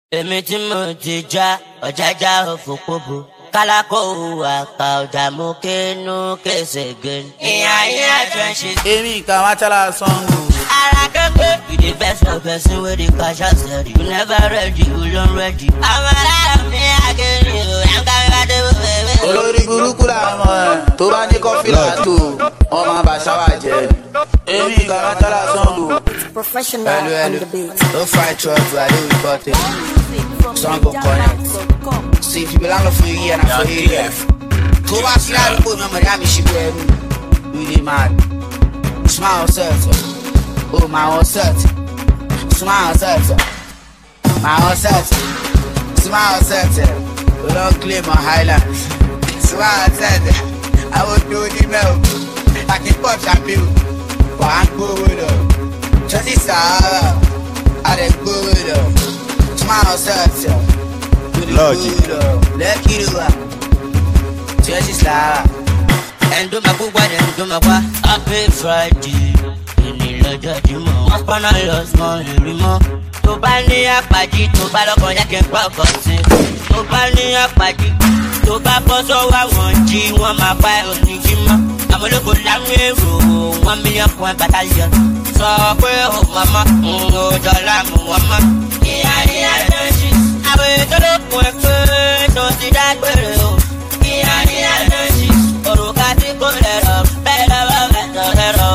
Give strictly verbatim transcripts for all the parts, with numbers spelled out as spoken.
Èmi tí mo ti já ọ̀jájá òfòpóbò kálákó àkà ọ̀jà mú kínú kése gẹ̀ẹ́n. Ìyá yín àjọṣe. Èmi kà máa tẹ́lá sango. Ara kẹ́kẹ́. You the best of person wey dey cash out steady. You never ready, you don't ready. Àwọn alára mi àgẹ̀rì o, ẹ̀ ń ká mi bá dé bó bẹ̀rẹ̀. Olórí burúkú làwọn ẹ̀ tó bá ní kọ́fí làtò ọmọ àbàṣáwà jẹ. Èmi kà máa tẹ́lá sango. Professional on the beat. Don't fight trouble, I don't report it. Sango connect. See if you belong for you and I'm for you. Go back to that room, I'm a she play. Really mad. Smile certain. Oh, my own certain. Smile certain. My own certain. Smile certain. We don't claim my highlands. Smile certain. I will do the milk. I can punch and build. But I'm good with her. Just this hour. I didn't go with her. Smile certain. Logic. Let you do it. Just this hour. And do my good one and do my what? Happy Friday. Lọ́jọ́ Jímọ̀ wọ́n pọ́nà lọ small lórí mọ́. Tó bá ní àpàjì tó bá lọ́kàn yá kí n pa ọkọ̀ sí. Tó bá ní àpàjì tó bá bọ́ sọ́wọ́ àwọn jí wọ́n máa pa ẹ̀ òní jí mọ́. Àwọn olóko láwọn èrò one million point battalion. Sọ pé ó mọ̀mọ́ ó dọ́là mú wọn mọ́. Ìyá ìyá ló ń ṣí. Àwọn ètò olókùn ẹ̀ pé tó ti dágbére o. Ìyá ìyá ló ń ṣí. Òrùka tí kò lẹ̀rọ bẹ́ẹ̀ lọ́wọ́ mẹ́tọ̀ lẹ́rọ.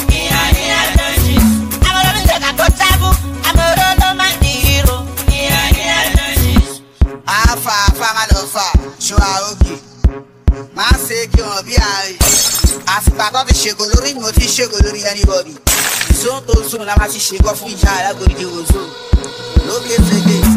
Afa afa ma lọ fa ṣọ àrògì máa ṣe kí wọn bí àárín àsìkò tó ti ṣègò lórí mi ò ti ṣègò lórí anybody zone tó zone la máa ti ṣègò fún ìjà alágbòdì ìdíwò zone lókè ṣègbè.